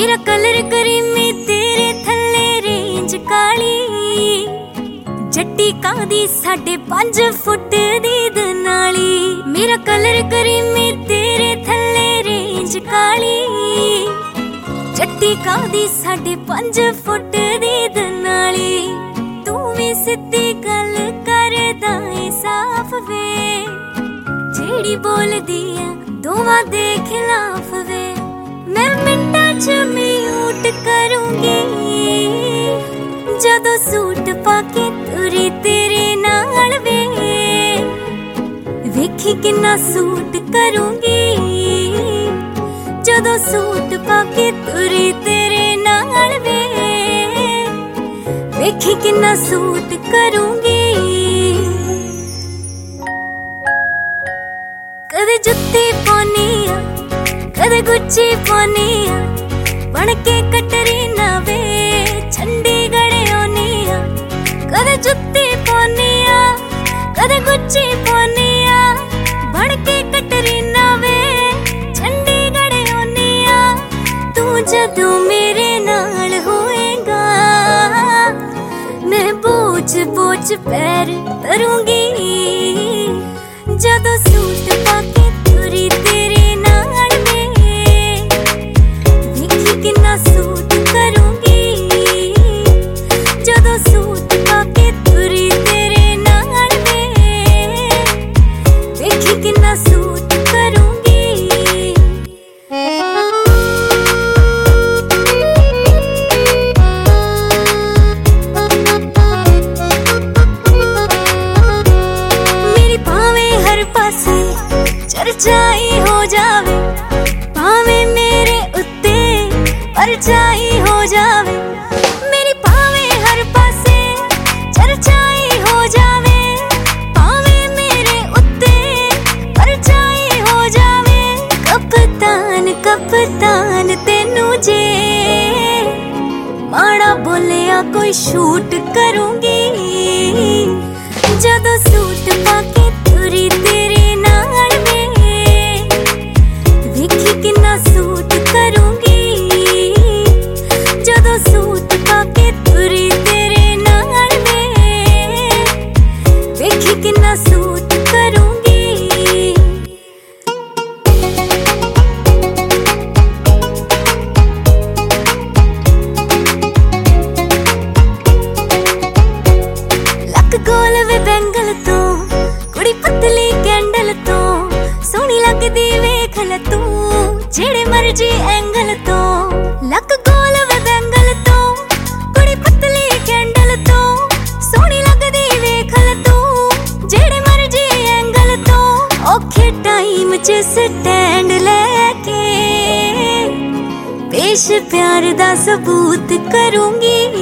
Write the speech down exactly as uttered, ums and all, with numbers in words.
मेरा colour creamy तेरे थल्ले रेंज काली, जट्टी कादी साढ़े पांच फुट दी दनाली। मेरा कलर करीमी तेरे थल्ले रेंज काली, जट्टी कादी साढ़े पांच फुट दी दनाली। तू भी सिद्धी गल करदा ऐ साफ वे, जेड़ी बोल दिया दोवां दे खिलाफ वे। मैं मिंटां च म्यूट करूंगी जदों सूट पाके तुरी तेरे नाल वे। वेखी किन्ना सूट करूंगी जदों सूट पाके तुरी तेरे नाल वे। वेखी किन्ना सूट करूंगी। कदे जुत्ती पानी आ कदे गुच्ची पानी आ, बनके कटरीना वे चंडीगढ़ आनी आ। कदे जुत्ती पानी आ कदे गुच्ची पानी आ, बनके कटरीना वे चंडीगढ़ आनी आ। तू जदों मेरे नाल होएगा मैं बोझ बोझ पैर धरूंगी, जदों सूट पाके तुरी तेरे नाल वे। वेखी किन्ना सूट करूंगी जदों सूट पाके तुरी तेरे नाल वे। वेखी किन्ना सूट करूंगी। मेरी पावे हर पासे चर्चाई हो जावे, पावे मेरे उत्ते परचाई हो जावे। मेरी पावे हर पासे चर्चाई हो जावे, पावे मेरे उत्ते परचाई हो जावे। कप्तान कप्तान तेनू जे माड़ा बोलिया कोई शूट करूंगी, जदों सूट पाके तुरी तेरे नाल वे। वेखी किन्ना सूट करूंगी जदों सूट पाके तुरी तेरे नाल वे। वेखी किन्ना सूट करूंगी। लक गोल वे बैंगल तो कुड़ी पतली कैंडल तो, सोहनी लगदी वेख ले तू जेड़े मर्जी एंगल तो। लक गोल वे बैंगल तो कुड़ी पतली कैंडल तो, सोहनी लगदी वेख ले तू जेड़े मर्जी एंगल तो। औखे टाइम च स्टैंड लेके पेश प्यार दा सबूत करूंगी,